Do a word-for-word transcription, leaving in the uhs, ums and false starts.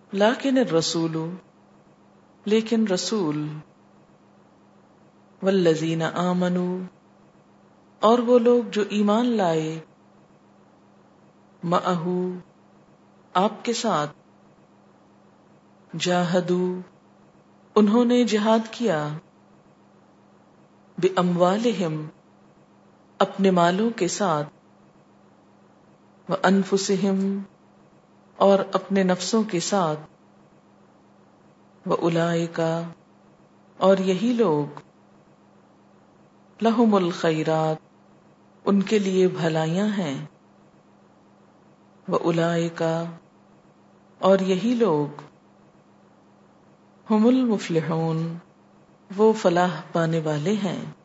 लाकिन रसूलु, लेकिन रसूल, वल्लज़ीना आमनू, और वो लोग जो ईमान लाए, मअहू, आपके साथ, जाहदू, उन्होंने जिहाद किया, बिअम्वालिहिम, अपने मालों के साथ, व अनफुसिहिम, और अपने नफ्सों के साथ, व उलाइका, और यही लोग, लहुमुल खैरात, उनके लिए भलाइयां हैं, व उलाइका, और यही लोग, हुमुल मुफ्लिहून, वो फलाह पाने वाले हैं।